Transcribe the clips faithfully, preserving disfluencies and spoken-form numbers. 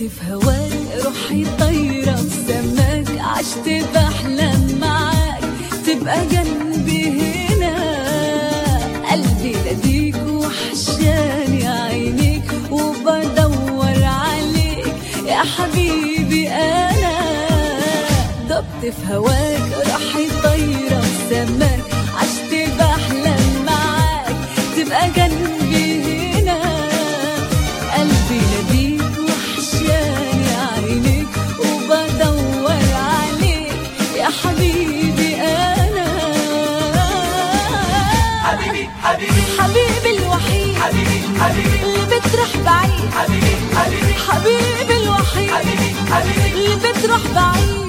في هواك روحي طايرة في سماك، عشت بحلم معاك تبقى جنبي هنا، قلبي ناديك وحشاني عينيك وبدور عليك يا حبيبي أنا، دبت في هواك روحي طايرة في سماك، عشت بحلم معاك تبقى جنبي هنا، قلبي ناديك وحشاني عينيك وبدور عليك يا حبيبي أنا، حبيبي حبيبي حبيبي الوحيد، حبيبي حبيبي اللي بتروح بعيد، حبيبي حبيبي حبيبي الوحيد، حبيبي حبيبي اللي بتروح بعيد.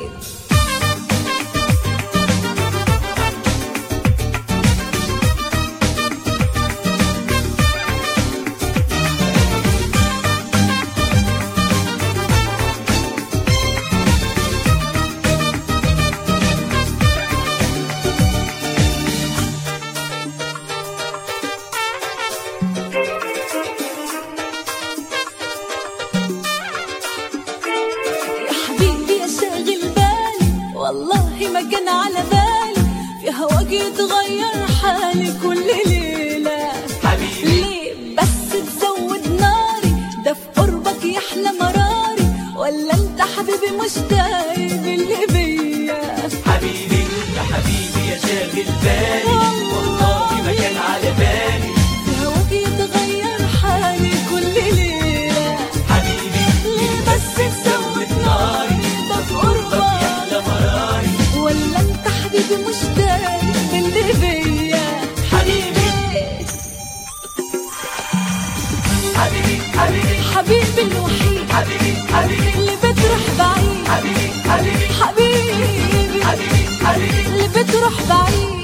والله ما كان على بالي في هواك يتغير حالي كل ليلة حبيبي، ليه بس تزود ناري، ده في قربك يحلى مراري، ولا انت حبيبي مش دايب اللي بيا، حبيبي يا حبيبي يا شاغل بالي، والله ما كان على بالي في هواك يتغير حالي كل ليلة، حبيبي ليه بس تزود ناري، ده في قربك يحلى مراري، ولا انت حبيبي مش دايب اللي بيا، حبيبي حبيبي حبيبي حبيبي الوحيد، حبيبي حبيبي اللي بتروح بعيد، حبيبي حبيبي حبيبي حبيبي حبيبي اللي بتروح بعيد.